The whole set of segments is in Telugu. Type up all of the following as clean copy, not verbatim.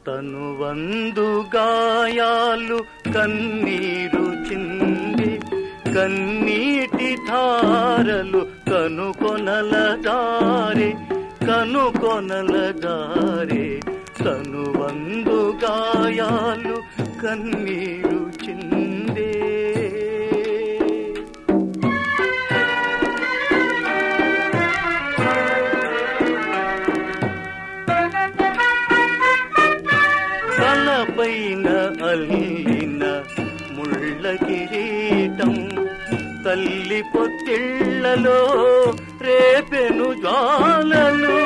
తనువందు గాయాలు కన్నీరు చింది కన్నీటి ధారలు కనుకొనలగారే తనువందు గాయాలు కన్నీరు చిందే. తలపైన అల్లిన ముళ్ళ కిరీటం తల్లి పొత్తిళ్లలో రేపెను జ్వాలలు.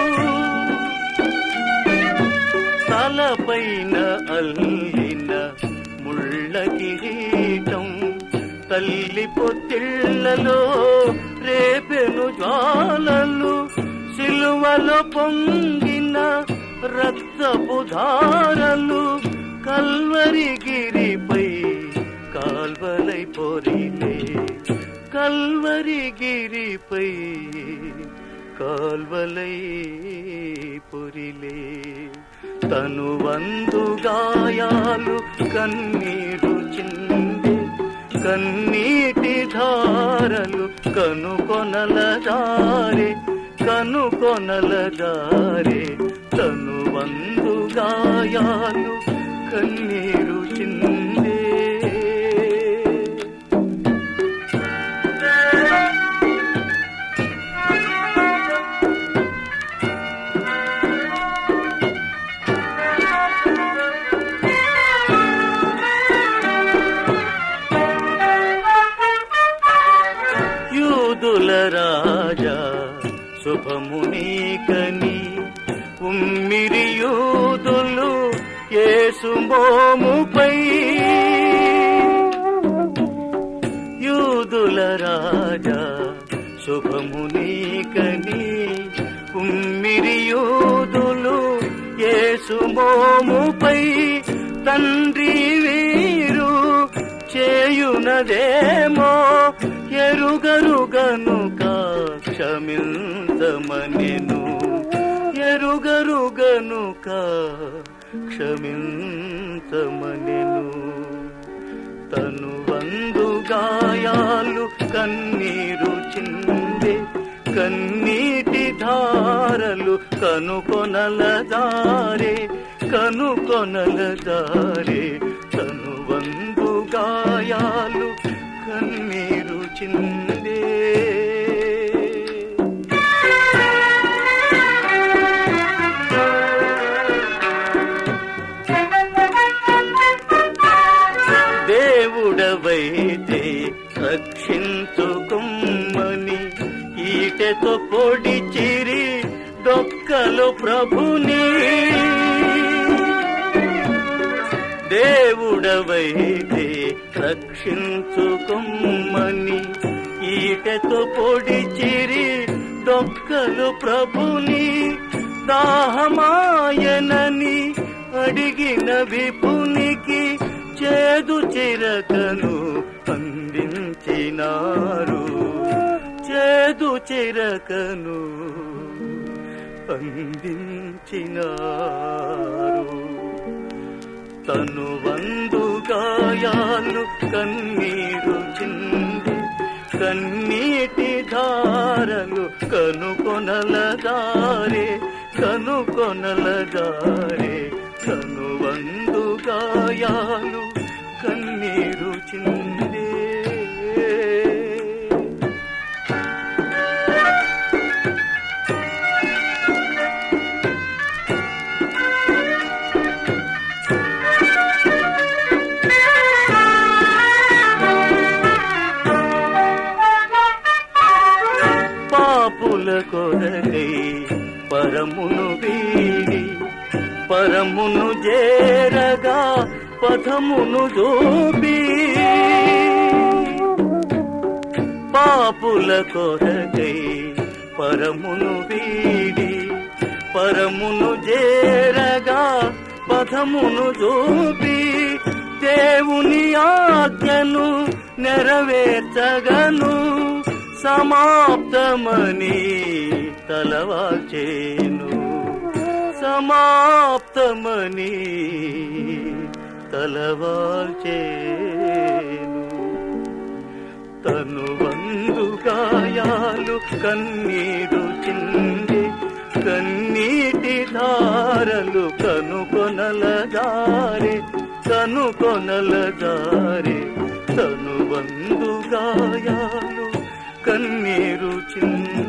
తలపైన అల్లిన ముళ్ళ కిరీటం తల్లి పొత్తిళ్లలో రేపెను జ్వాలలు. సిలువలో పొంగిన రక్తపు ధారలు కల్వరి గిరిపై కాల్వలై పొరిలే కల్వరి గిరిపై కాల్వలై పొరిలే. తనువందు గాయాలు కన్నీరు చిందే కన్నీటి ధారలు కనుకొనలగారే తనువందు గాయాలు కన్నీరు చిందే. యూదుల రాజా శుభము నీకని ఉమ్మిరి యూదులు యేసు మోముపై. యూదుల రాజా శుభము నీకని ఉమ్మిరి యూదులు యేసు మోముపై. తండ్రి వీరు చేయునదేమో ఎరుగరు గనుక క్షమించమనెను ఎరుగరు గనుక క్షమించమనెను. తనువందు గాయాలు కన్నీరు చిందే కన్నీటి ధారలు కనుకొనలగారే తనువందు గాయాలు కన్నీరు చిందే. దేవుడవైతే రక్షించుకుమ్మని ఈటెతో పొడిచిరి డొక్కలు ప్రభుని. దేవుడవైతే రక్షించుకుమ్మని ఈటెతో పొడిచిరి డొక్కలు ప్రభుని. దాహమాయనని అడిగిన విపునికి చేదు చిరకను అందించినారు చేదు చిరకను అందించినారు. తనువందు గాయాలు కన్నీరు చింది కన్నీటి ధారలు కనుకొనలగారే తనువందు గాయాలు కన్నీరు చిందే. పాపుల కొరకై పరమును వీడి పరమును చేరగా పథమును చూపి. పాపుల కొరకై పరమును వీడి పరమును చేరగా పథమును చూపి. దేవుని ఆజ్ఞను నెరవేర్చగను సమాప్తమని తలవాల్చేను సమాప్తమని తలవాల్చేను. తనువందు గాయాలు కన్నీరు చింది కన్నీటి ధారలు కనుకొనలదారే కనుకొనలదారే. తనువందు గాయాలు కన్నీరు చింది